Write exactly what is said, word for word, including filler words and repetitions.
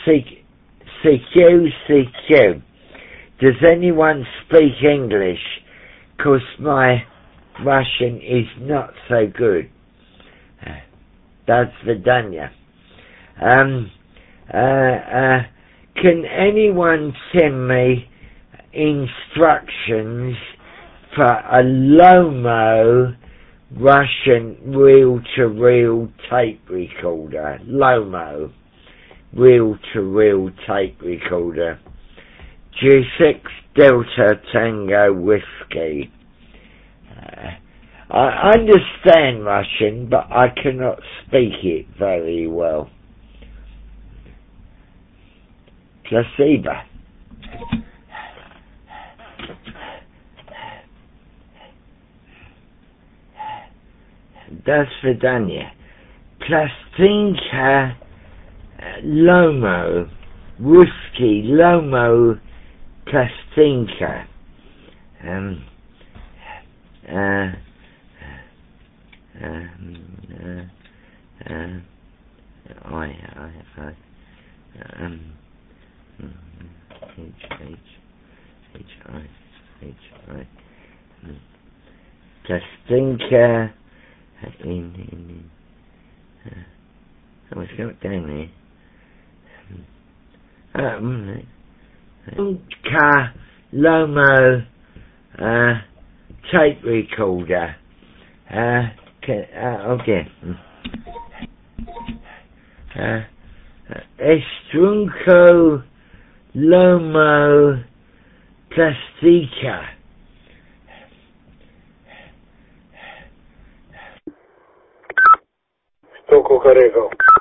C Q, C Q. Does anyone speak English? 'Cause my Russian is not so good. That's Vidania. Um, uh, uh, can anyone send me instructions for a Lomo Russian reel-to-reel tape recorder? Lomo reel-to-reel tape recorder. G six Delta Tango Whiskey. Uh, I understand Russian, but I cannot speak it very well. Placebo. До свидания. Plastinka Lomo Whiskey Lomo Plastinka. Um, uh, um, uh, uh, I, I, I, um, H, H, H, I, H, I, um, Plastinka in, in, in uh, oh, it's got down there. Um, Plastinka Lomo, uh, tape recorder. Uh, okay, uh, okay. Uh, Estrunco Lomo Plastica. Sto Cucurego.